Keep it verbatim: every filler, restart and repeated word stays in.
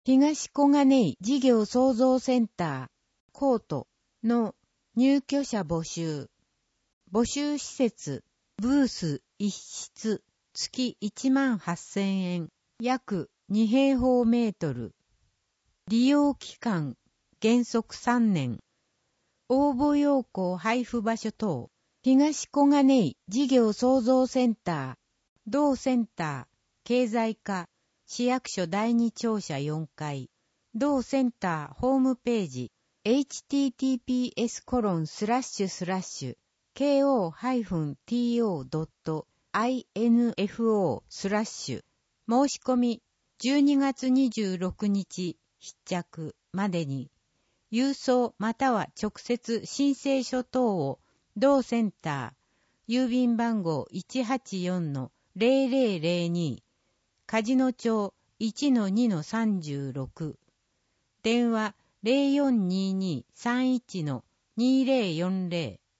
東小金井事業創造センター、コートの入居者募集。募集施設、ブース一室、月いちまんはっせんえん、約に平方メートル。利用期間、原則さんねん。応募要項配布場所等、東小金井事業創造センター、同センター、経済課、市役所第二庁舎よんかい、同センターホームページ、エイチティーティーピーエスコロンスラッシュスラッシュケーオーティーオードットアイエヌエフオー スラッシュ申し込みじゅうにがつにじゅうろくにち必着までに、郵送または直接申請書等を同センター、郵便番号 いちはちよんのゼロゼロゼロに、梶野町 いちのにのさんじゅうろく、電話 ゼロよんにーにーさんいちのにゼロよんゼロ